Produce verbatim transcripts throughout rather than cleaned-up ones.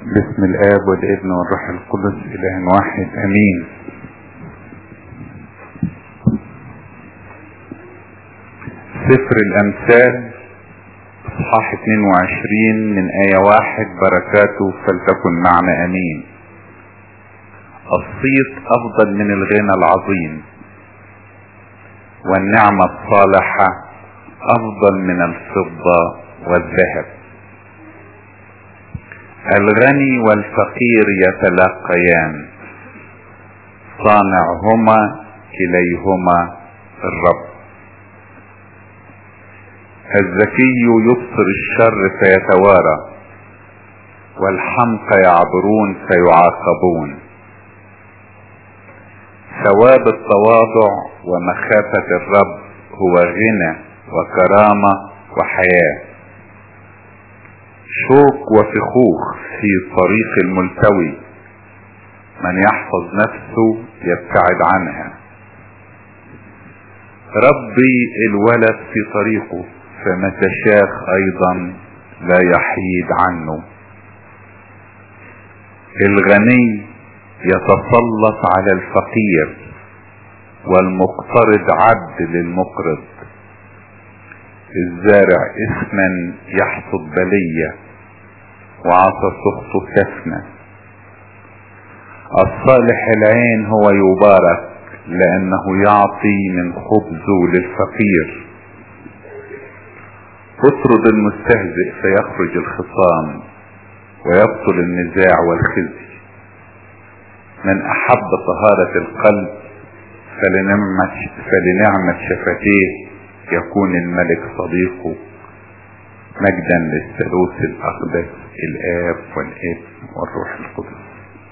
باسم الآب والابن والروح القدس إله واحد أمين. سفر الأمثال اصحاح اتنين وعشرين من آية واحد، بركاته فلتكن معنا أمين. الصيت أفضل من الغنى العظيم، والنعمة الصالحة أفضل من الفضة والذهب. الغني والفقير يتلاقيان، صانعهما كليهما الرب. الذكي يبصر الشر فيتوارى، والحمقى يعبرون فيعاقبون. ثواب التواضع ومخافة الرب هو غنى وكرامة وحياة. شوك وفخوخ في طريق الملتوي، من يحفظ نفسه يبتعد عنها. ربي الولد في طريقه، فمتى شاخ ايضا لا يحيد عنه. الغني يتسلط على الفقير، والمقترض عبد للمقرض. الزارع اثما يحصد بلية، وعصا سخطه تفنى. الصالح العين هو يبارك، لانه يعطي من خبزه للفقير. اطرد المستهزئ فيخرج الخصام، ويبطل النزاع والخزي. من احب طهارة القلب فلنعمة, فلنعمة شفتيه يكون الملك صديقه. مجدا للثالوث الاقدس الاب والابن والروح القدس.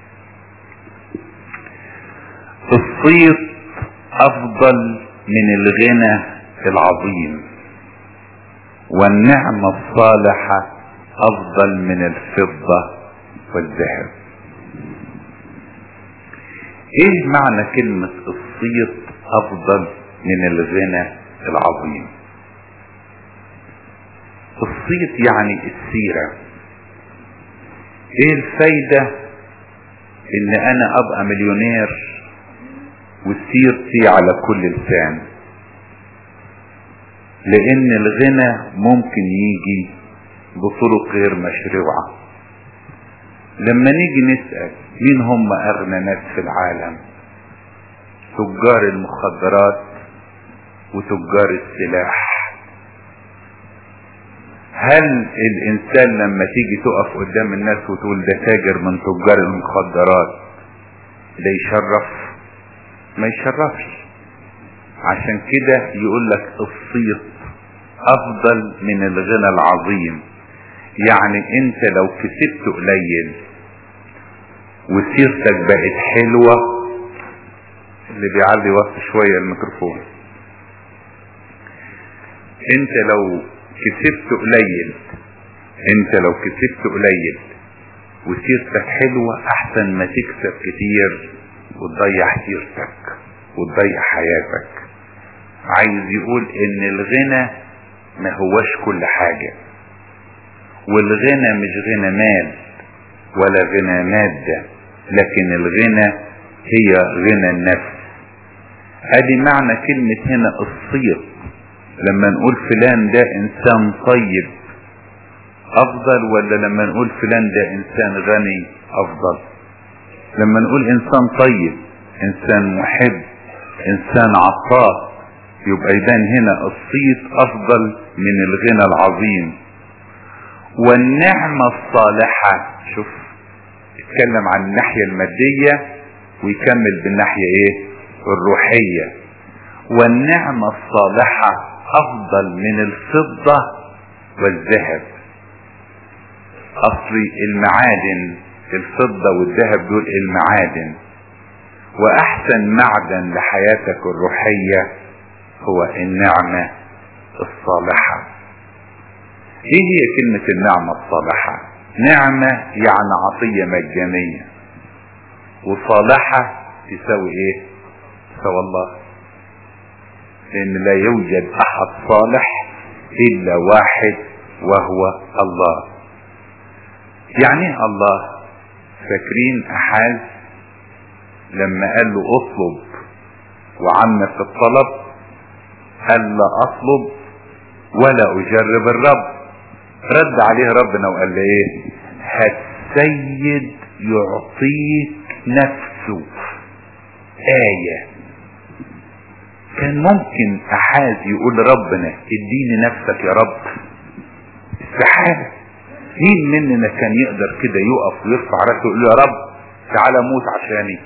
الصيت افضل من الغنى العظيم، والنعمة الصالحة افضل من الفضة والذهب. ايه معنى كلمة الصيت افضل من الغنى العظيم؟ الصيت يعني السيرة. ايه الفايدة ان انا ابقى مليونير وسيرتي على كل لسان؟ لان الغنى ممكن يجي بطرق غير مشروعة. لما نيجي نسأل مين هم اغنى ناس في العالم؟ تجار المخدرات وتجار السلاح. هل الانسان لما تيجي تقف قدام الناس وتقول ده تاجر من تجار المخدرات ده يشرف؟ ما يشرفش. عشان كده يقول لك الصيت افضل من الغنى العظيم. يعني انت لو كسبت قليل وسيرتك بقت حلوة، اللي بيعلي وقت شوية الميكروفون، انت لو كسبت قليل انت لو كسبت قليل وسيرتك حلوة احسن ما تكسب كتير وتضيع سيرتك وتضيع حياتك. عايز يقول ان الغنى ما هوش كل حاجة، والغنى مش غنى مال ولا غنى مادة، لكن الغنى هي غنى النفس. ادي معنى كلمة هنا الصيت. لما نقول فلان ده انسان طيب افضل، ولا لما نقول فلان ده انسان غني افضل؟ لما نقول انسان طيب، انسان محب، انسان عطاء، يبقى يبان هنا الصيت افضل من الغنى العظيم. والنعمة الصالحة، شوف اتكلم عن الناحية المادية ويكمل بالناحية ايه؟ الروحية. والنعمة الصالحة افضل من الفضة والذهب. اصل المعادن الفضة والذهب دول المعادن، واحسن معدن لحياتك الروحية هو النعمة الصالحة. ايه هي كلمة النعمة الصالحة؟ نعمة يعني عطية مجانية، وصالحة تساوي ايه؟ تساوي الله. لان لا يوجد احد صالح الا واحد وهو الله. يعني ايه الله؟ فاكرين احاز لما قال له اطلب وعمك الطلب؟ قال لا اطلب ولا اجرب الرب. رد عليه ربنا وقال له ايه؟ السيد يعطيك نفسه. آية. كان ممكن احاز يقول لربنا اديني نفسك يا رب؟ استحالة. مين مننا كان يقدر كده يقف ويرفع راسه ويقول يا رب تعالى موت عشاني؟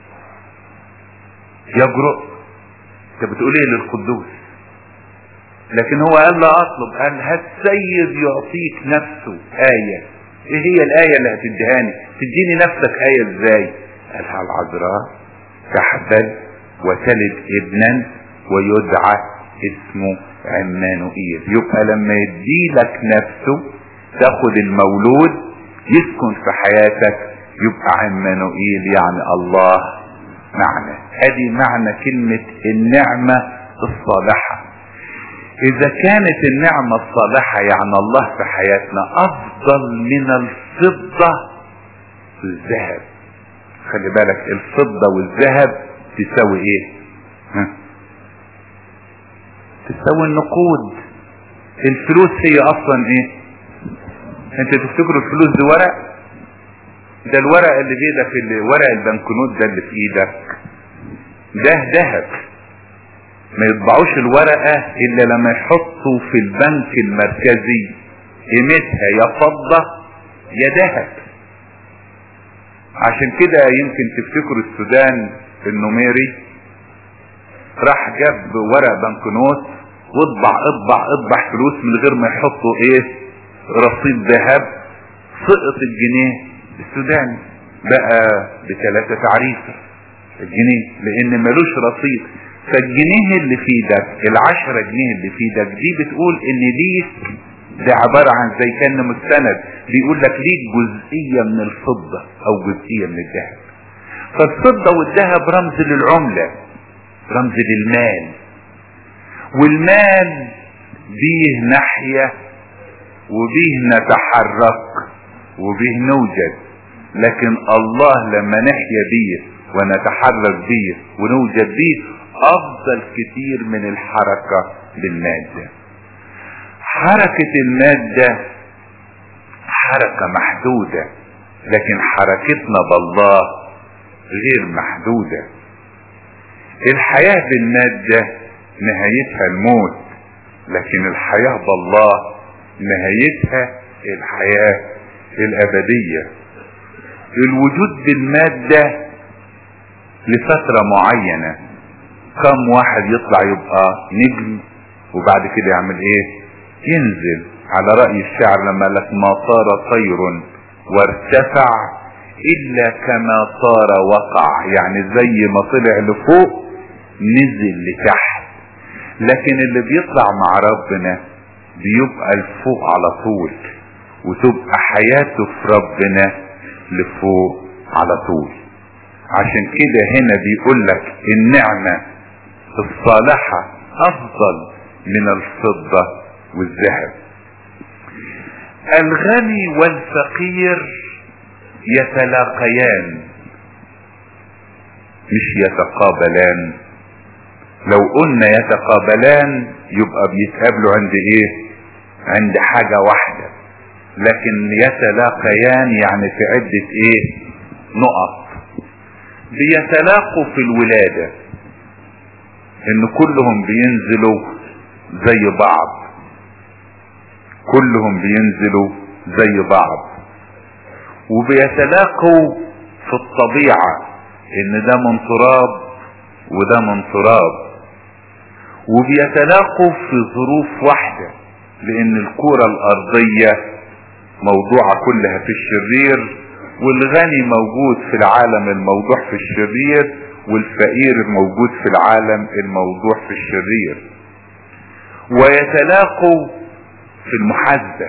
يجرؤ. انت بتقول ايه للقدوس؟ لكن هو قال لا اطلب، قال السيد يعطيك نفسه. آية. ايه هي الآية اللي هتديهاني؟ تديني نفسك آية ازاي؟ قالها العذراء تحبل وتلد ابنا ويدعى اسمه عمانوئيل. يبقى لما يديلك نفسه تاخد المولود يسكن في حياتك، يبقى عمانوئيل يعني الله معنا. ادي معنى كلمة النعمة الصالحة. اذا كانت النعمة الصالحة يعني الله في حياتنا افضل من الفضة والذهب. خلي بالك الفضة والذهب تساوي ايه؟ ها؟ تساوي النقود. الفلوس هي اصلا ايه؟ انت تفتكروا الفلوس دي ورق؟ ده الورق اللي في ايدك، اللي ورق البنكنوت ده اللي في ايدك ده ذهب. ما يطبعوش الورقة الا لما يحطوا في البنك المركزي قيمتها يا فضة يا ذهب. عشان كده يمكن تفتكروا السودان النميري راح جاب ورق بنكنوت واطبع اطبع اطبع فلوس من غير ما يحطوا ايه؟ رصيد ذهب. سقط الجنيه السوداني بقى بثلاثة تعريفة الجنيه لان ملوش رصيد. فالجنيه اللي في ايدك، العشرة جنيه اللي في ايدك دي بتقول ان ليك، ده عبارة عن زي كان مستند بيقول لك ليك جزئية من الفضة او جزئية من الذهب. فالفضة والذهب رمز للعملة، رمز للمال، والمال بيه نحيا وبيه نتحرك وبيه نوجد. لكن الله لما نحيا بيه ونتحرك بيه ونوجد بيه افضل كتير من الحركة بالمادة. حركة المادة حركة محدودة، لكن حركتنا بالله غير محدودة. الحياة بالمادة نهايتها الموت، لكن الحياة بالله نهايتها الحياة الابدية. الوجود بالمادة لفترة معينة. كم واحد يطلع يبقى نجم وبعد كده يعمل ايه؟ ينزل. على رأي الشاعر لما لك ما طار طير وارتفع الا كما طار وقع، يعني زي ما طلع لفوق نزل لتحت. لكن اللي بيطلع مع ربنا بيبقى لفوق على طول، وتبقى حياته في ربنا لفوق على طول. عشان كده هنا بيقول لك النعمة الصالحة افضل من الفضة والذهب. الغني والفقير يتلاقيان مش يتقابلان. لو قلنا يتقابلان يبقى بيتقابلوا عند ايه؟ عند حاجة واحدة. لكن يتلاقيان يعني في عدة ايه؟ نقط. بيتلاقوا في الولادة ان كلهم بينزلوا زي بعض، كلهم بينزلوا زي بعض. وبيتلاقوا في الطبيعة ان ده من تراب وده من تراب. وبيتلاقوا في ظروف واحدة لان الكرة الارضية موضوعة كلها في الشرير، والغني موجود في العالم الموضوع في الشرير، والفقير موجود في العالم الموضوع في الشرير. ويتلاقوا في المحاسبة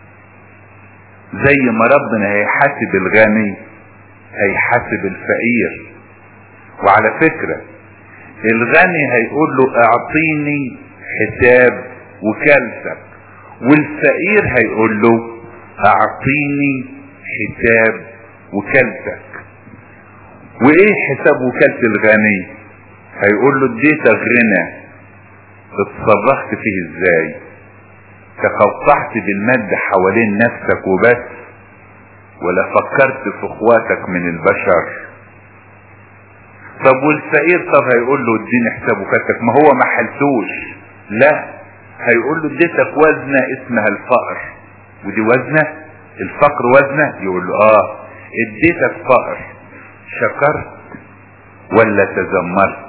زي ما ربنا هيحاسب الغني هيحاسب الفقير. وعلى فكرة الغني هيقول له اعطيني حساب وكالتك، والفقير هيقول له اعطيني حساب وكالتك. وايه حساب وكالة الغني؟ هيقول له اديتك غنى، اتصرفت فيه ازاي؟ تقطعت بالمد حوالين نفسك وبس، ولا فكرت في اخواتك من البشر؟ طب والفقير، طب هيقول له اديني حساب وكالتك، ما هو ما حلتوش. لا، هيقول له اديتك وزنة اسمها الفقر، ودي وزنة الفقر وزنة. يقول له اه اديتك فقر، شكرت ولا تذمرت؟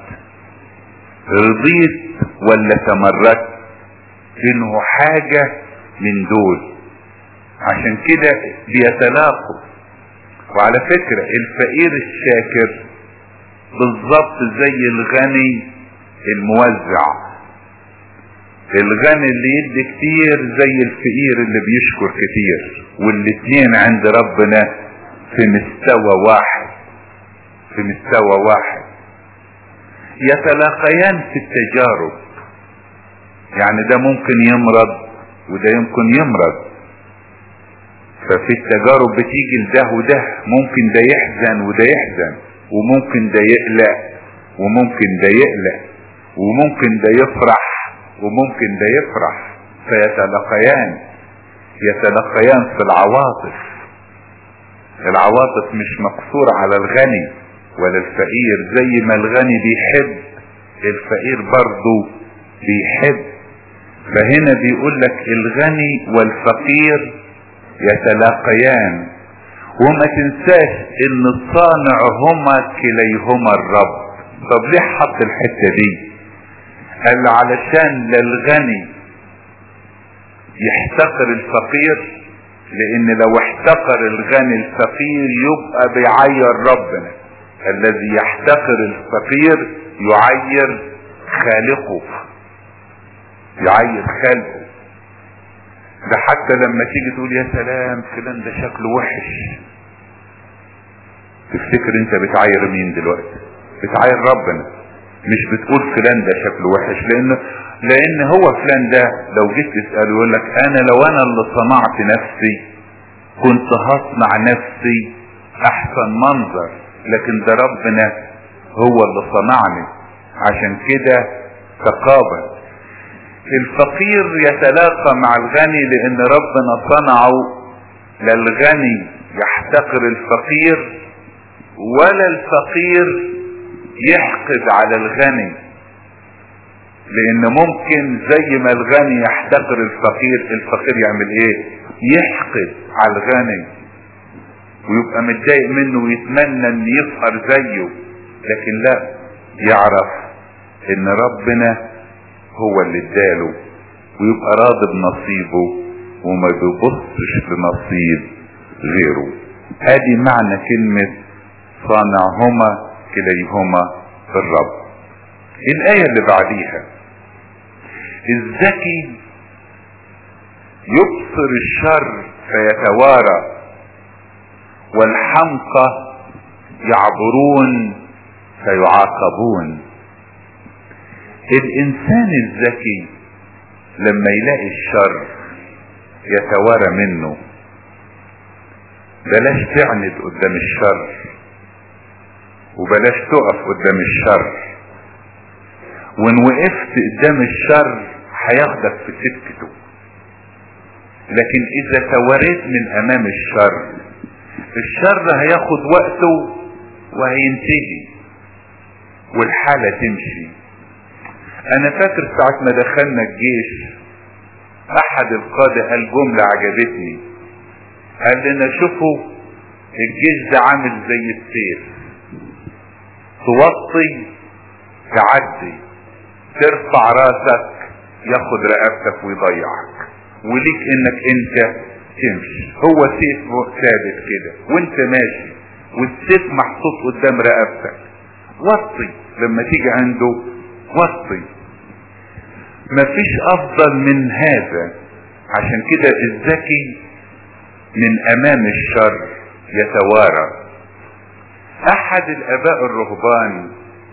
رضيت ولا تمردت؟ انه حاجة من دول. عشان كده بيتلاقوا. وعلى فكرة الفقير الشاكر بالظبط زي الغني الموزع. الغني اللي يدي كتير زي الفقير اللي بيشكر كتير، والاتنين عند ربنا في مستوى واحد، في مستوى واحد. يتلاقيان في التجارب، يعني ده ممكن يمرض وده يمكن يمرض، ففي التجارب بتيجي لده وده، ممكن ده يحزن وده يحزن، وممكن ده يقلق وممكن ده يقلق، وممكن ده يفرح وممكن ده يفرح. فيتلقيان يتلقيان في العواطف. العواطف مش مقصورة على الغني ولا الفقير، زي ما الغني بيحب الفقير برضو بيحب. فهنا بيقول لك الغني والفقير يتلاقيان. وما تنساش ان الصانع هما كليهما الرب. طب ليه حط الحتة دي؟ قال علشان لا الغني يحتقر الفقير، لان لو احتقر الغني الفقير يبقى بيعير ربنا. الذي يحتقر الفقير يعير خالقه، يعير خالقه. ده حتى لما تيجي تقول يا سلام فلان ده شكله وحش، تفتكر انت بتعاير مين دلوقتي؟ بتعاير ربنا، مش بتقول فلان ده شكله وحش. لان لان هو فلان ده لو جيت تسأله يقول لك انا لو انا اللي صنعت نفسي كنت هصنع نفسي احسن منظر، لكن ده ربنا هو اللي صنعني. عشان كده تقابل. الفقير يتلاقى مع الغني لان ربنا صنعه. لا الغني يحتقر الفقير ولا الفقير يحقد على الغني، لان ممكن زي ما الغني يحتقر الفقير، الفقير يعمل ايه؟ يحقد على الغني ويبقى متضايق منه ويتمنى ان يفقر زيه. لكن لا، يعرف ان ربنا هو اللي اداله ويبقى راضي بنصيبه وما بيبصش لنصيب غيره. ادي معنى كلمة صانعهما كليهما الرب. الآية اللي بعديها الذكي يبصر الشر فيتوارى، والحمقى يعبرون فيعاقبون. الانسان الذكي لما يلاقي الشر يتوارى منه. بلاش تعند قدام الشر، وبلاش تقف قدام الشر. وان وقفت قدام الشر هياخدك في سكته، لكن اذا تواريت من امام الشر، الشر هياخد وقته وهينتهي والحالة تمشي. انا فاكر ساعة ما دخلنا الجيش احد القادة قال جملة عجبتني. قال لنا شوفوا الجيش ده عامل زي السيف، توطي تعدي، ترفع راسك ياخد رقبتك ويضيعك، وليك انك انت تمشي. هو سيف ثابت كده وانت ماشي، والسيف محطوط قدام رقبتك. وطي لما تيجي عنده، وطي. مفيش افضل من هذا. عشان كده الذكي من امام الشر يتوارى. احد الاباء الرهبان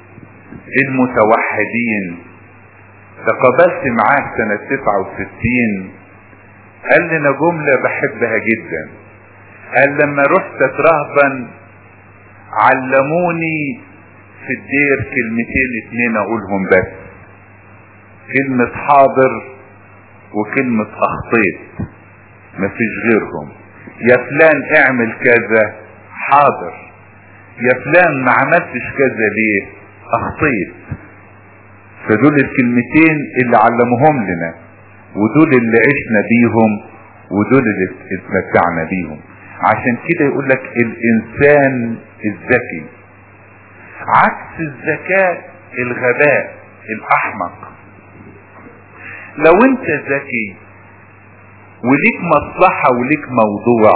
المتوحدين تقابلت معاه سنة تسعة وستين، قال لنا جملة بحبها جدا. قال لما رحت اترهبن علموني في الدير كلمتين اتنين اقولهم بس، كلمة حاضر وكلمة اخطيت، مفيش غيرهم. يا فلان اعمل كذا، حاضر. يا فلان ما عملتش كذا ليه، اخطيت. فدول الكلمتين اللي علموهم لنا، ودول اللي عشنا بيهم، ودول اللي اتمتعنا بيهم. عشان كده يقول لك الانسان الذكي عكس الذكاء الغباء الاحمق. لو انت ذكي وليك مصلحة وليك موضوع،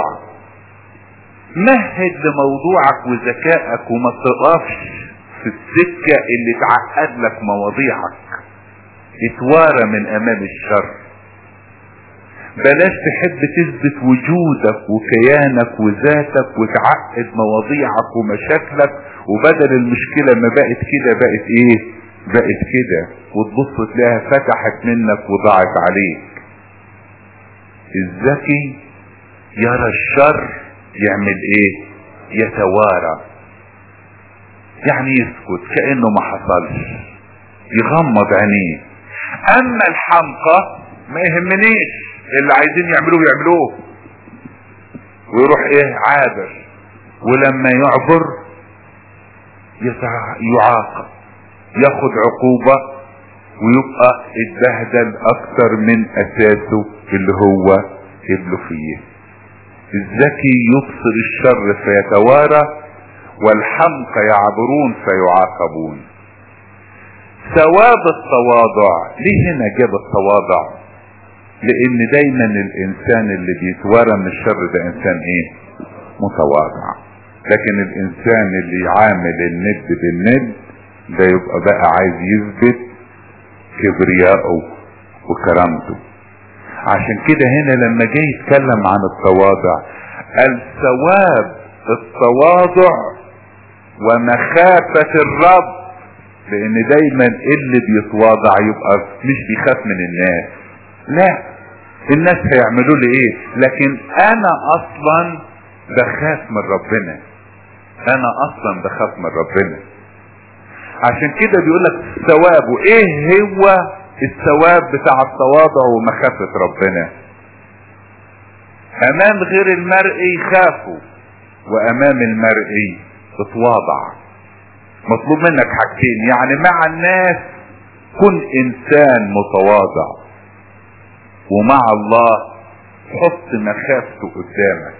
مهد لموضوعك وذكائك وما تقفش في السكة اللي تعقد لك مواضيعك. اتوارى من امام الشر. بلاش تحب تثبت وجودك وكيانك وذاتك وتعقد مواضيعك ومشاكلك، وبدل المشكلة ما بقت كده بقت ايه، بقت كده، وتبص تلاقيها فتحت منك وضاعت عليك. الذكي يرى الشر يعمل ايه، يتوارى، يعني يسكت كأنه ما حصلش، يغمض عينيه. اما الحمقى ما يهمنيش، اللي عايزين يعملوه يعملوه، ويروح ايه عابر، ولما يعبر يعاقب، ياخد عقوبة ويبقى اتبهدل اكتر من اساسه اللي هو قبله فيه. الذكي يبصر الشر فيتوارى، والحمقى يعبرون فيعاقبون. ثواب التواضع، ليه هنا جاب التواضع؟ لان دايما الانسان اللي بيتوارى من الشر ده انسان ايه، متواضع. لكن الانسان اللي يعامل الند بالند ده يبقى بقى عايز يثبت كبرياءه وكرامته. عشان كده هنا لما جاي يتكلم عن التواضع قال ثواب التواضع ومخافة الرب. لان دايما اللي بيتواضع يبقى مش بيخاف من الناس، لا، الناس هيعملوا لي ايه، لكن انا اصلا بخاف من ربنا، انا اصلا بخاف من ربنا. عشان كده بيقول لك الثواب. وايه هو الثواب بتاع التواضع ومخافة ربنا؟ امام غير المرئي خافوا، وامام المرئي اتواضع. مطلوب منك حاجتين، يعني مع الناس كن انسان متواضع، ومع الله حط مخافته قدامك.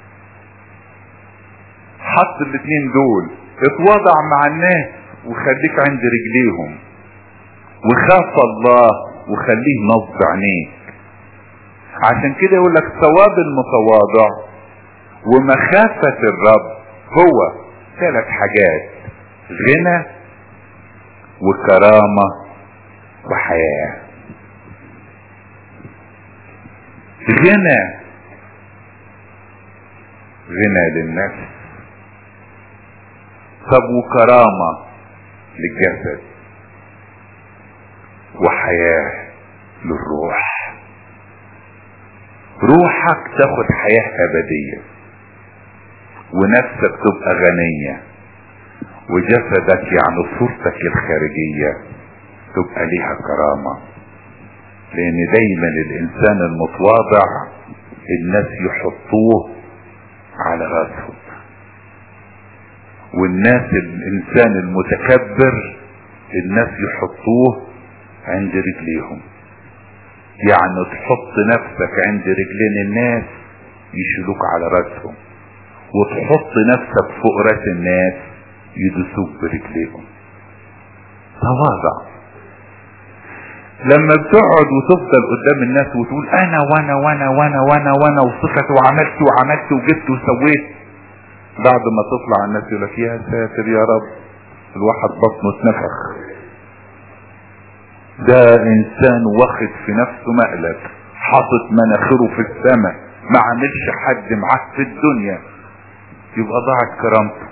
حط الاثنين دول، اتواضع مع الناس وخليك عند رجليهم، وخاف الله وخليه نصب عينيك. عشان كده يقول لك ثواب المتواضع ومخافة الرب هو ثلاث حاجات: غنى وكرامة وحياة. غنى، غنى للنفس. طب وكرامة للجسد، وحياة للروح. روحك تاخد حياة أبدية، ونفسك تبقى غنية، وجسدك يعني صورتك الخارجية تبقى ليها كرامة. لان دايما الانسان المتواضع الناس يحطوه على راسهم، والناس الانسان المتكبر الناس يحطوه عند رجليهم. يعني تحط نفسك عند رجلين الناس يشيلوك على راسهم، وتحط نفسك فوق راس الناس يدسوك برجليهم. تواضع. لما بتقعد وتفضل قدام الناس وتقول انا وانا وانا وانا وانا وانا وصفت وعملت وعملت وجبت وسويت، بعد ما تطلع الناس يقول لك يا ساتر يا رب، الواحد بطنه اتنفخ، ده انسان واخد في نفسه مقلب، حاطط مناخيره في السماء، ما عملش حد معاه في الدنيا. يبقى ضاعت كرامته،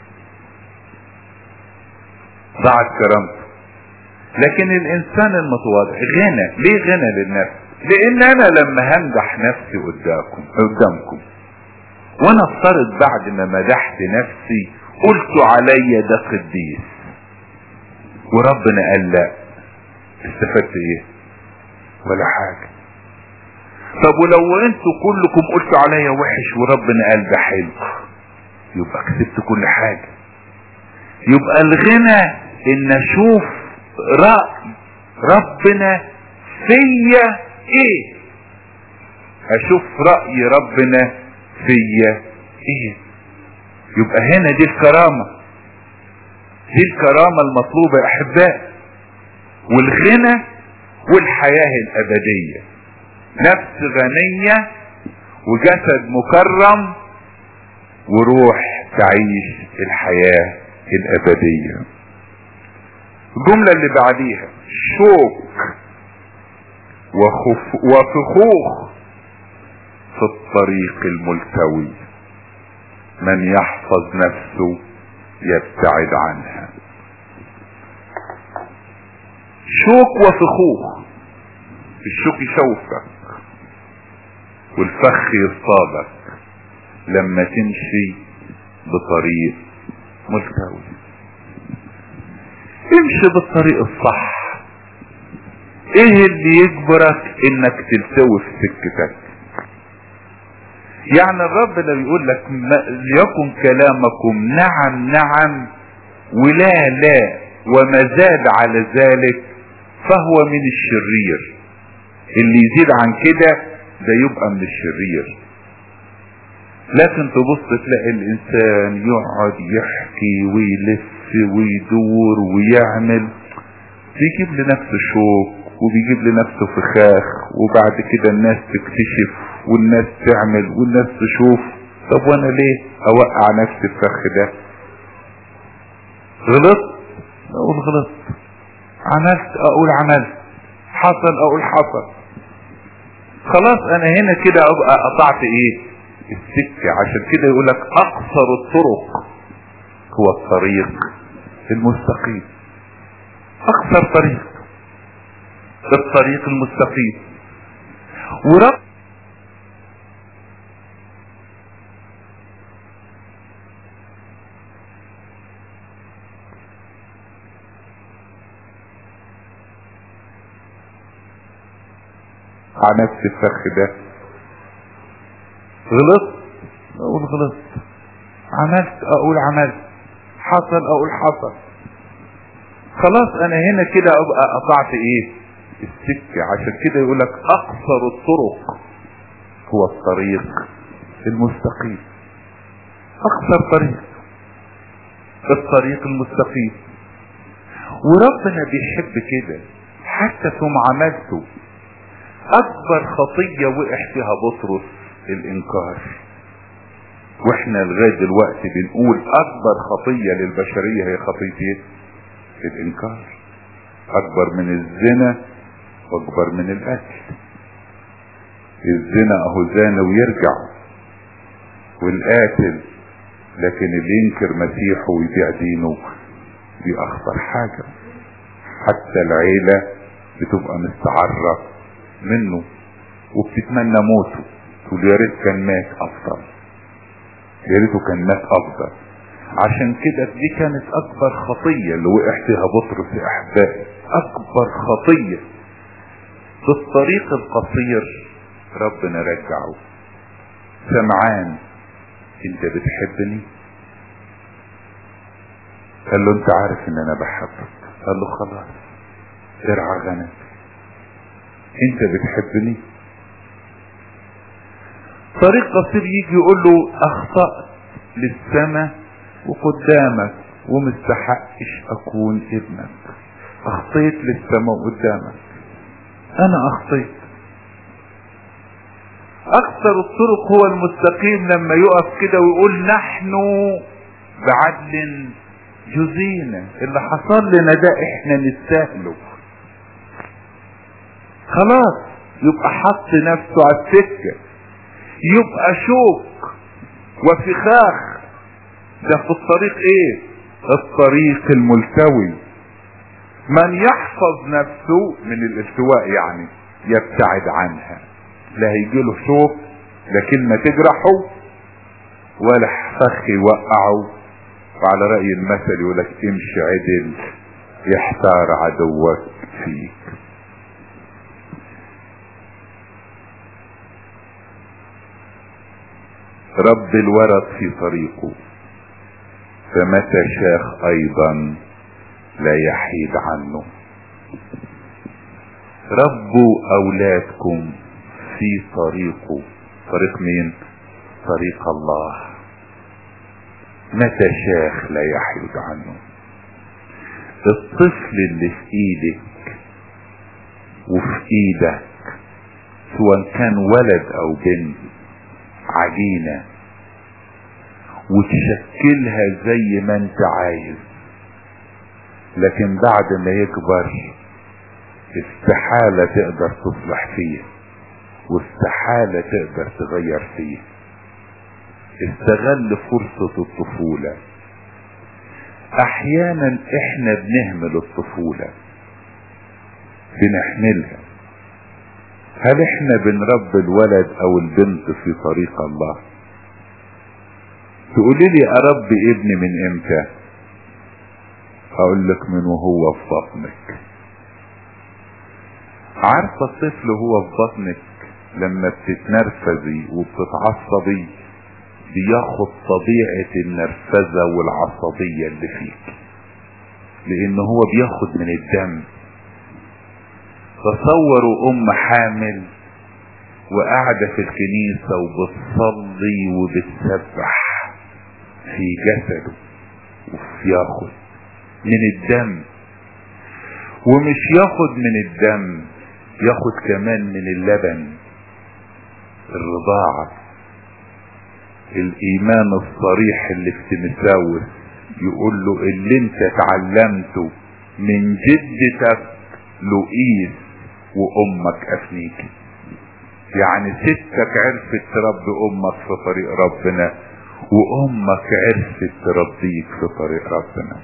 ضاعت كرامته. لكن الانسان المتواضع غنى. ليه غنى للنفس؟ لان انا لما همدح نفسي قدامكم قدامكم وانا افترض بعد ما مدحت نفسي قلت عليا ده قديس وربنا قال لا، استفدت ايه؟ ولا حاجة. طب ولو انتوا كلكم قلتوا عليا وحش وربنا قال ده حلو، يبقى كسبت كل حاجة. يبقى الغنى ان اشوف رأي ربنا فيا ايه، اشوف رأي ربنا فيا ايه. يبقى هنا دي الكرامة، دي الكرامة المطلوبة يا احباء. والغنى والحياة الابدية، نفس غنية وجسد مكرم وروح تعيش الحياة الابدية. الجملة اللي بعديها شوك وخف وفخوخ في الطريق الملتوي، من يحفظ نفسه يبتعد عنها. شوك وفخوخ، الشوك يشوفك والفخ يصطادك لما تمشي بطريق ملتوي. امشي بالطريق الصح. ايه اللي يجبرك انك تلتوي في سكتك؟ يعني الرب اللي بيقول لك ليكن كلامكم نعم نعم ولا لا وما زاد على ذلك فهو من الشرير. اللي يزيد عن كده ده يبقى من الشرير. لكن تبص تلاقي الانسان يقعد يحكي ويلف ويدور ويعمل، بيجيب لنفسه شوك وبيجيب لنفسه فخاخ، وبعد كده الناس تكتشف والناس تعمل والناس تشوف. طب وانا ليه اوقع نفسي الفخ ده؟ غلط اقول غلط، عملت اقول عملت، حصل اقول حصل. خلاص انا هنا كده ابقى قطعت ايه؟ السكة. عشان كده يقولك اقصر الطرق هو الطريق المستقيم. اقصر طريق الطريق المستقيم. ورب على نفس الفخ ده. غلط اقول غلط، عملت اقول عملت، حصل اقول حصل. خلاص انا هنا كده ابقى قطعت ايه؟ السكة. عشان كده يقولك اقصر الطرق هو الطريق المستقيم. اقصر طريق الطريق المستقيم. وربنا بيحب كده حتى في معاملته. اكبر خطية وقع فيها بطرس الانكار، واحنا لغاية دلوقتي بنقول اكبر خطية للبشرية هي خطية الانكار. اكبر من الزنا واكبر من القتل. الزنا اهو زاني ويرجع، والقاتل لكن اللي ينكر مسيحه ويبيع دينه دي اخطر حاجة. حتى العيلة بتبقى مستعرة منه وبتتمنى موته، تقول يا ريت كان مات افضل، يا ريته كان مات افضل. عشان كده دي كانت اكبر خطية اللي وقع فيها بطرس يا احبائي. اكبر خطية في الطريق القصير ربنا رجعه. سمعان انت بتحبني؟ قال له انت عارف ان انا بحبك. قال له خلاص ارعى غنم. انت بتحبني؟ طريق قصير يجي يقول له اخطأت للسماء وقدامك ومستحقش اكون ابنك. اخطيت للسماء وقدامك، انا اخطيت. اكثر الطرق هو المستقيم لما يقف كده ويقول نحن بعدل جزينا. اللي حصل لنا ده احنا نستاهله. خلاص يبقى حط نفسه على السكة. يبقى شوك وفخاخ ده في الطريق ايه؟ الطريق الملتوي. من يحفظ نفسه من الالتواء يعني يبتعد عنها. لا هيجيله شوك لا كلمة تجرحه ولا فخ يوقعه. وعلى رأي المثل يقولك امشي عدل يحتار عدوك فيك. رب الورد في طريقه، فمتى شاخ ايضا لا يحيد عنه. ربوا اولادكم في طريقه. طريق مين؟ طريق الله. متى شاخ لا يحيد عنه. الطفل اللي في ايدك وفي ايدك سواء كان ولد او بنت عجينة وتشكلها زي ما انت عايز، لكن بعد ما يكبر استحالة تقدر تصلح فيه واستحالة تقدر تغير فيه. استغل فرصة الطفولة. احيانا احنا بنهمل الطفولة، بنحملها. هل احنا بنربي الولد او البنت في طريق الله؟ تقولي لي اربي ابني من امتى؟ اقول لك من وهو في بطنك. عارفة الطفل هو في بطنك لما بتتنرفزي وبتتعصبي بياخد طبيعة النرفزة والعصبية اللي فيك، لان هو بياخد من الدم. تصوروا ام حامل وقاعدة في الكنيسة وبتصلي وبتسبح في جسده وياخد من الدم، ومش ياخد من الدم، ياخد كمان من اللبن. الرضاعة، الايمان الصريح اللي في تيموثاوس يقول له اللي انت اتعلمته من جدتك لؤيس وامك افنيك. يعني ستك عرفت تربي امك في طريق ربنا، وامك عرفت تربيك في طريق ربنا.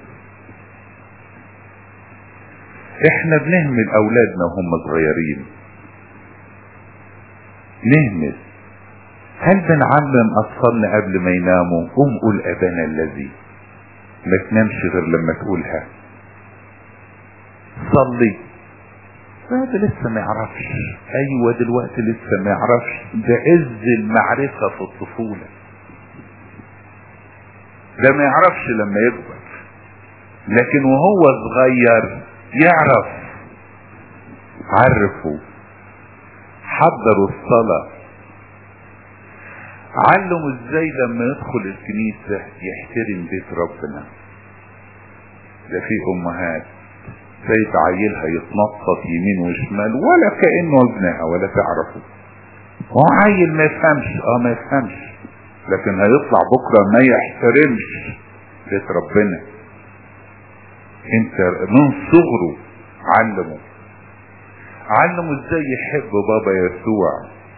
احنا بنهمل اولادنا وهم صغيرين، نهمل. هل بنعلم اطفالنا قبل ما يناموا قوم قول ابانا الذي؟ ما تنامش غير لما تقولها. صلي. هذا لسه ما يعرفش. ايوه دلوقتي لسه ما يعرفش، ده عز المعرفة في الطفولة. ده ما يعرفش لما يكبر، لكن وهو صغير يعرف. عرفوا، حضروا الصلاة، علموا ازاي لما يدخل الكنيسة يحترم بيت ربنا. ده في امهات سيد عيلها يتنطط يمين وشمال ولا كأنه ابنها ولا تعرفه. هو عيل ما يفهمش، اه ما يفهمش، لكن هيطلع بكرة ما يحترمش بيت ربنا. انت من صغره علمه. علمه ازاي يحب بابا يسوع.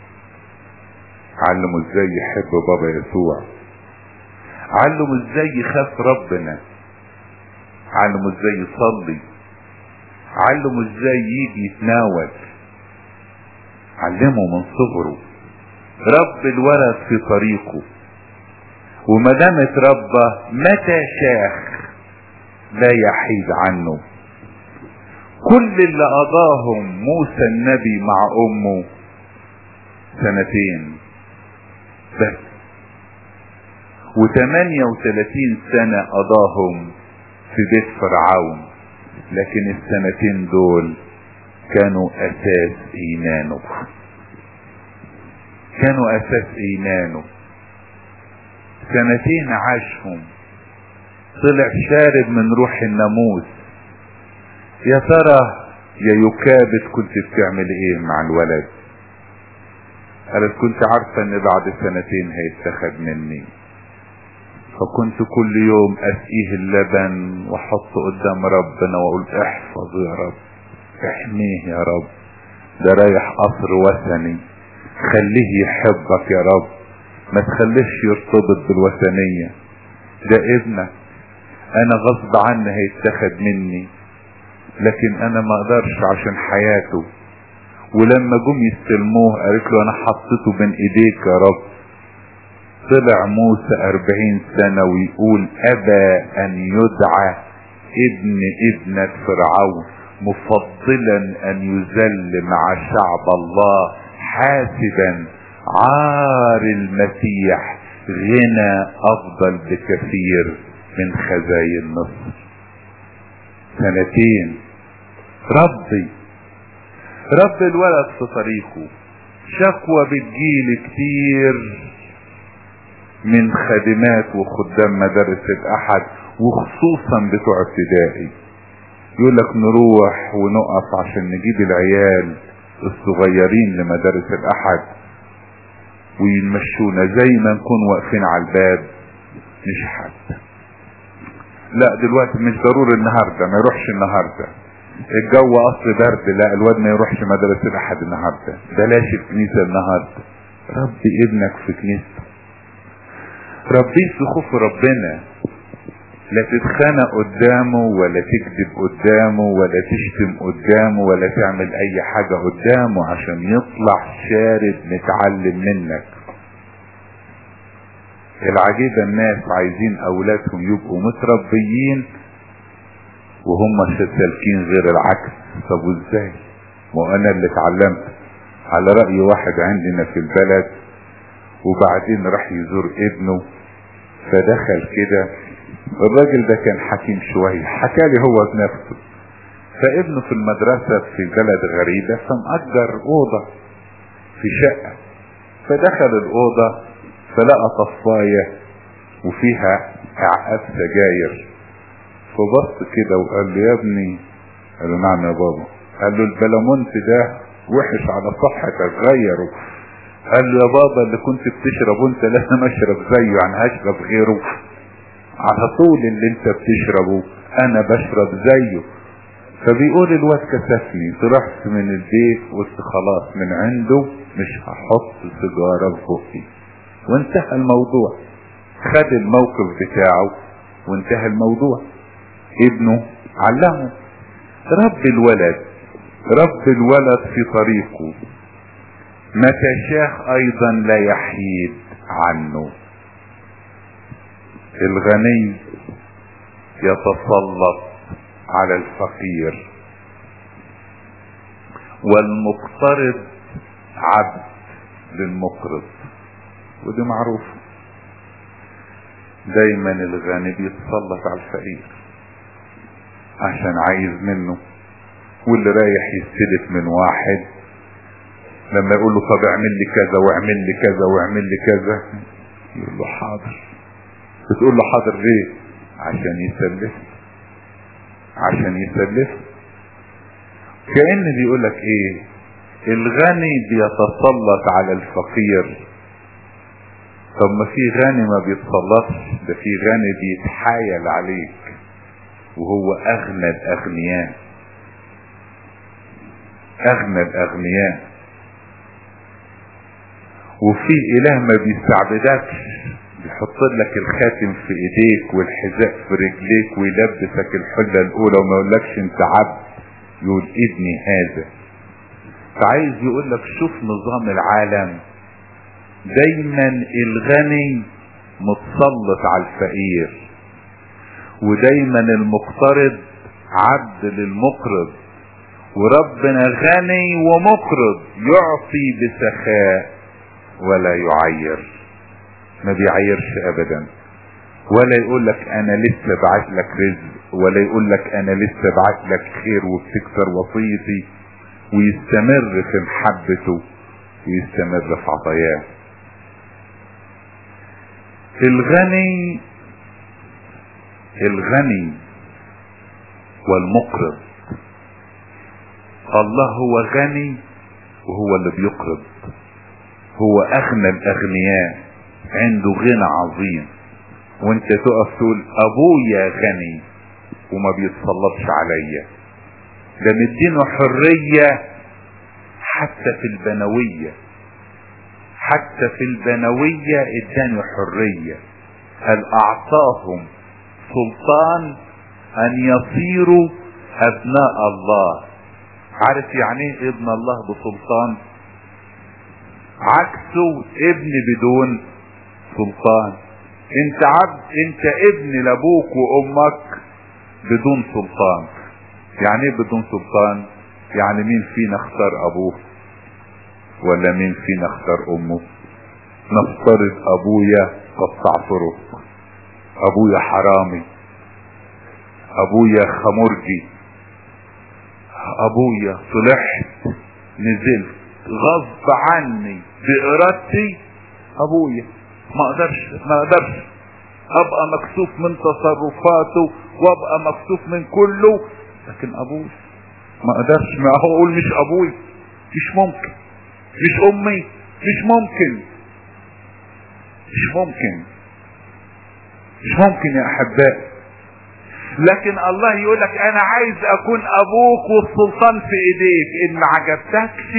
علمه ازاي يحب بابا يسوع. علمه ازاي يخاف ربنا. علمه ازاي يصلي. علمه ازاي يجي يتناول. علمه من صغره. رب الولد في طريقه، وما دام اتربى متى شاخ لا يحيد عنه. كل اللي قضاهم موسى النبي مع امه سنتين بس، وثمانية وثلاثين سنة قضاهم في بيت فرعون، لكن السنتين دول كانوا اساس ايمانه. كانوا اساس ايمانه. سنتين عاشهم، طلع شارب من روح الناموس. يا ترى يا يكابد كنت بتعمل ايه مع الولد؟ قالت كنت عارفة ان بعد سنتين هيتخذ مني، فكنت كل يوم اسقيه اللبن واحطه قدام ربنا واقول احفظ يا رب، احميه يا رب، ده رايح قصر وثني، خليه يحبك يا رب، ما تخليش يرتبط بالوثنية، ده ابنك، انا غصب عني هيتخذ مني، لكن انا ما اقدرش عشان حياته. ولما جم يستلموه قالت له انا حطيته بين ايديك يا رب، طلع موسى أربعين سنة ويقول أبى أن يدعى ابن ابنة فرعون، مفضلا أن يذل مع شعب الله، حاسبا عار المسيح غنى أفضل بكثير من خزاين مصر. سنتين ربي رب الولد في طريقه. شكوى بتجيل كتير من خادمات وخدام مدارس الأحد، وخصوصا بتوع ابتدائي، يقول لك نروح ونقف عشان نجيب العيال الصغيرين لمدارس الأحد ويمشونا زي ما نكون واقفين على الباب مش حد. لا دلوقتي مش ضروري النهارده، ما يروحش النهارده، الجو اصل برد، لا الواد ما يروحش مدرسة الاحد النهارده، بلاش الكنيسة النهارده. ربي ابنك في كنيسته، ربيه في خوف ربنا، لا تتخانق قدامه ولا تكذب قدامه ولا تشتم قدامه ولا تعمل اي حاجة قدامه عشان يطلع شارد متعلم منك. العجيبة الناس عايزين اولادهم يبقوا متربيين وهم سالكين غير العكس. طب وازاي؟ وانا اللي اتعلمت على رأي واحد عندنا في البلد، وبعدين راح يزور ابنه فدخل كده، الراجل ده كان حكيم شوية، حكالي هو بنفسه، فابنه في المدرسة في بلد غريبة فمأجر اوضة في شقة، فدخل الاوضة فلقى طفاية وفيها اعقاب سجاير، فبص كده وقال له يا ابني، قال له نعم يا بابا، قال له البلمونت ده وحش على صحتك غيره. قال له يا بابا اللي كنت بتشربه انت لازم اشرب زيه، يعني هشرب غيره؟ على طول اللي انت بتشربه انا بشرب زيه. فبيقول الواد كسفني، طلعت من البيت قلت خلاص من عنده مش هحط سيجاره في بقي، وانتهى الموضوع. خد الموقف بتاعه وانتهى الموضوع. ابنه علمه. رب الولد رب الولد في طريقه، متى شاء ايضا لا يحيد عنه. الغني يتسلط على الفقير، والمقترض عبد للمقرض، ودي معروفة. دايما الغني بيتسلط على الفقير عشان عايز منه، واللي رايح يستلف من واحد لما يقول له طب اعمل لي كذا واعمل لي كذا واعمل لي كذا، يقول له حاضر. بتقول له حاضر ليه؟ عشان يسلف عشان يسلف كأن بيقول لك ايه، الغني بيتسلط على الفقير. طب ما في غني ما بيتسلطش، ده في غني بيتحايل عليك وهو اغنى الاغنياء، اغنى الاغنياء. وفي اله ما بيستعبدكش، بيحط لك الخاتم في ايديك والحذاء في رجليك ويلبسك الحلة الاولى وما يقولكش انت عبد، يقول ابني هذا. فعايز يقول لك شوف نظام العالم، دايما الغني متسلط على الفقير، ودايما المقترض عبد للمقرض. وربنا غني ومقرض، يعطي بسخاء ولا يعير، ما بيعيرش ابدا، ولا يقول لك انا لسه بعت لك رزق، ولا يقول لك انا لسه بعت لك خير وبتكسر وصيتي، ويستمر في محبته ويستمر في عطاياه. الغني الغني والمقرض، الله هو غني وهو اللي بيقرض، هو اغنى الاغنياء، عنده غنى عظيم. وانت تقف تقول ابويا غني وما بيتسلطش عليا، ده مدينه حرية حتى في البنوية، حتى في البنوية اداني حرية. هل اعطاهم سلطان ان يصيروا ابناء الله. عارف يعني ايه ابن الله بسلطان؟ عكسه ابن بدون سلطان. انت عبد، انت ابن لابوك وامك بدون سلطان. يعني ايه بدون سلطان؟ يعني مين فينا اختار ابوه ولا مين فينا اختار امه؟ نفترض ابويا قطع طرق، ابويا حرامي، ابويا خمرجي، ابويا طلعت نزلت غصب عني بارادتي، ابويا ما اقدرش ما اقدرش ابقى مكسوف من تصرفاته وابقى مكسوف من كله، لكن ابوي ما اقدرش. ما هو اقول مش ابوي، مش ممكن، مش امي، مش ممكن، مش ممكن، مش ممكن يا احبائي. لكن الله يقولك انا عايز اكون ابوك والسلطان في ايديك، ان ما عجبتكش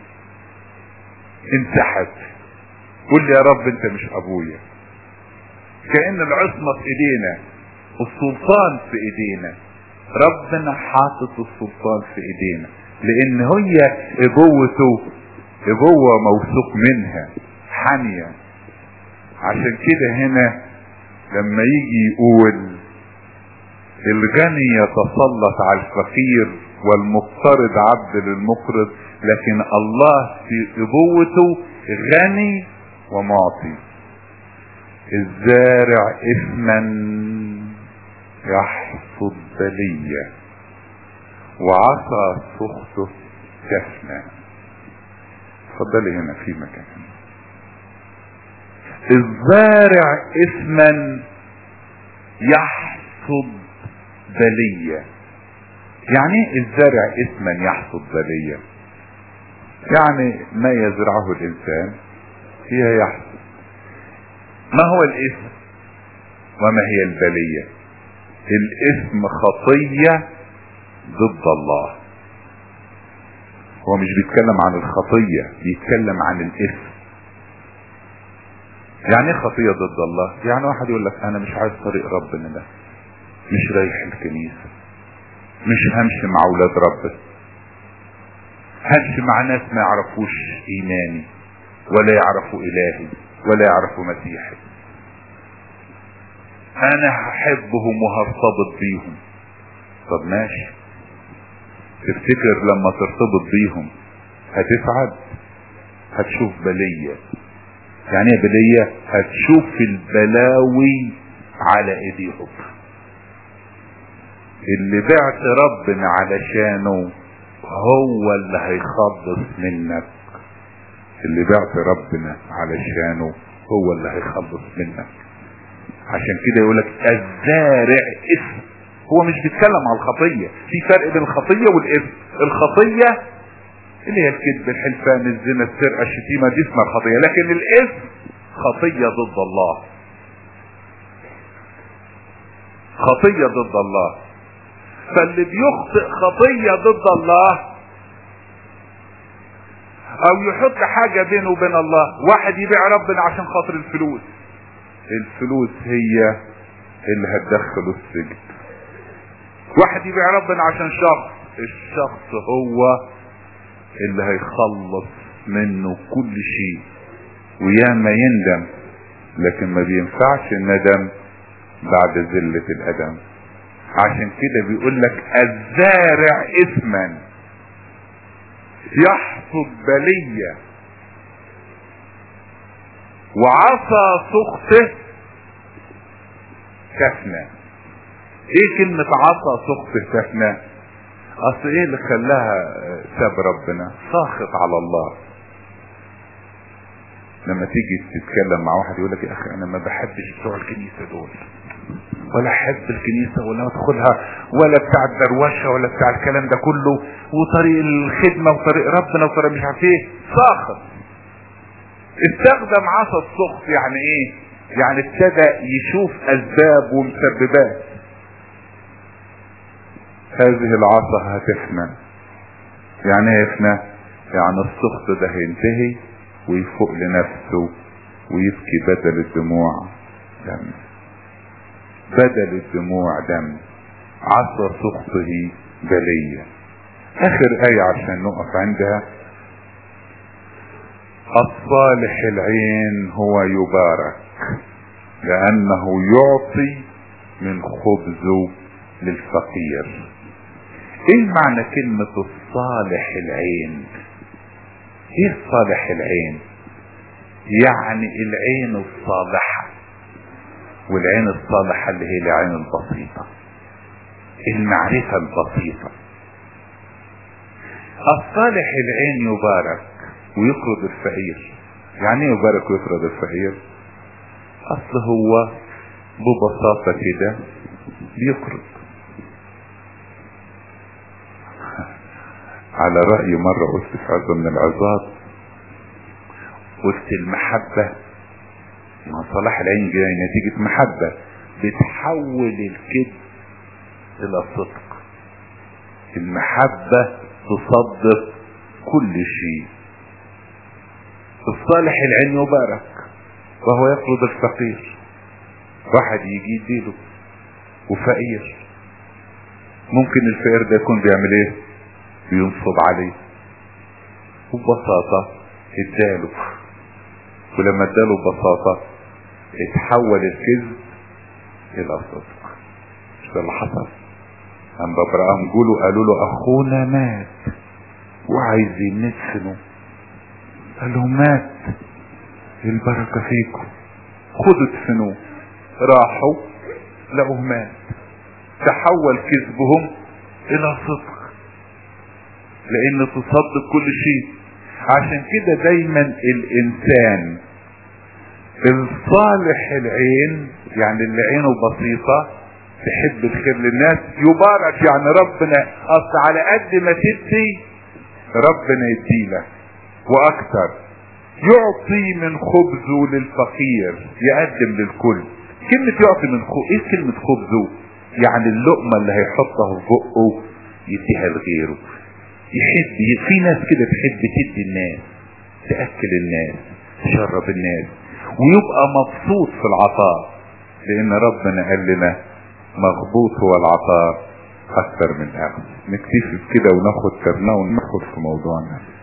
انسحب، قول لي يا رب انت مش ابويا. كأن العصمة في ايدينا والسلطان في ايدينا. ربنا حاطط السلطان في ايدينا لان هي ابوته ابوة موثوق منها حامية. عشان كده هنا لما يجي يقول الغني يتسلط على الفقير والمقترض عبد للمقرض، لكن الله في ابوته غني ومعطي. الزارع اثما يحصد بلية وعصا سخطه تفنى. اتفضلي هنا في مكان. الزارع اثما يحصد بلية. يعني ايه الزارع اثما يحصد بلية؟ يعني ما يزرعه الانسان فيها يحصد. ما هو الاثم وما هي البلية؟ الاثم خطية ضد الله. هو مش بيتكلم عن الخطية، بيتكلم عن الاثم. يعني ايه خطية ضد الله؟ يعني واحد يقول لك انا مش عايز طريق ربنا ده، مش رايح الكنيسة، مش همشي مع اولاد ربنا، همشي مع ناس ما يعرفوش ايماني ولا يعرفوا الهي ولا يعرفوا مسيحي، انا هحبهم وهرتبط بيهم. طب ماشي، تفتكر لما ترتبط بيهم هتسعد؟ هتشوف بلية. يعني ايه بلية؟ هتشوف البلاوي على ايديهم. اللي بعت ربنا علشانه هو اللي هيخلص منك. اللي بعت ربنا علشانه هو اللي هيخلص منك. عشان كده يقولك الزارع اثم. هو مش بيتكلم عن الخطية، في فرق بين الخطية والاثم. الخطية اللي هي الكذب، الحلفان، الزنا، السرقة، الشتيمة، دي اسمها الخطية. لكن الاثم خطية ضد الله، خطية ضد الله. فاللي بيخطئ خطية ضد الله او يحط حاجة بينه وبين الله، واحد يبيع ربنا عشان خاطر الفلوس، الفلوس هي اللي هتدخله السجن. واحد يبيع ربنا عشان شخص، الشخص هو اللي هيخلص منه كل شيء، وياما يندم، لكن ما بينفعش الندم بعد ذلة الأدم. عشان كده بيقول لك الزارع اثما يحصد بلية وعصا سخطه تفنى. ايه كلمة عصا سخطه تفنى؟ اصل ايه اللي خلاها ساب ربنا؟ ساخط على الله. لما تيجي تتكلم مع واحد يقول لك يا اخي انا ما بحبش بتوع الكنيسة دول، ولا احب الكنيسة ولا ادخلها ولا بتاع الدروشة ولا بتاع الكلام ده كله، وطريق الخدمة وطريق ربنا وطريق مش عارف ايه، ساخط. استخدم عصا السخط. يعني ايه؟ يعني ابتدى يشوف اسباب ومسببات. هذه العصا هتفنى. يعني ايه يفنى؟ يعني السخط ده هينتهي ويفوق لنفسه ويبكي بدل الدموع دم، بدل الدموع دم. عصا سخطه بلية. اخر اية عشان نقف عندها، الصالح العين هو يبارك لانه يعطي من خبزه للفقير. ايه معنى كلمة الصالح العين؟ ايه الصالح العين؟ يعني العين الصالحة، والعين الصالحة اللي هي العين البسيطة، المعرفة البسيطة. الصالح العين يبارك ويقرض الفقير. يعني ايه يبارك ويقرض الفقير؟ اصل هو ببساطة كده بيقرض. على رأي مرة قلت في عظة من العظات، قلت المحبة، ما صلاح العين جاي نتيجة محبة بتحول الكذب الى صدق. المحبة تصدق كل شيء. الصالح العين يبارك وهو يقرض الفقير. واحد يجي يديله وفقير، ممكن الفقير ده يكون بيعمل ايه؟ بينصب عليه، وببساطة اداله، ولما اداله ببساطة اتحول الكذب الى صدق. مش ده اللي حصل؟ عند ابراهيم جولوا قالوا له اخونا مات وعايزين ندفنه. قال لهم مات، البركة فيكم، خدوا ادفنوه. راحوا لقوه مات. تحول كذبهم الى صدق، لان تصدق كل شيء. عشان كده دايما الانسان الصالح العين، يعني اللي عينه بسيطة تحب الخير للناس، يبارك. يعني ربنا اصل على قد ما تدي ربنا يديلك واكثر. يعطي من خبزه للفقير، يقدم للكل. كلمة يعطي من خبزه، ايه كلمة خبزه؟ يعني اللقمة اللي هيحطها في بقه يديها لغيره. يحب، في ناس كده تحب تدي الناس، تأكل الناس، تشرب الناس، ويبقى مبسوط في العطاء، لان ربنا قال لنا مغبوط هو العطاء اكثر من اخذ. نكتفي بكده وناخد كرنا وندخل في موضوعنا.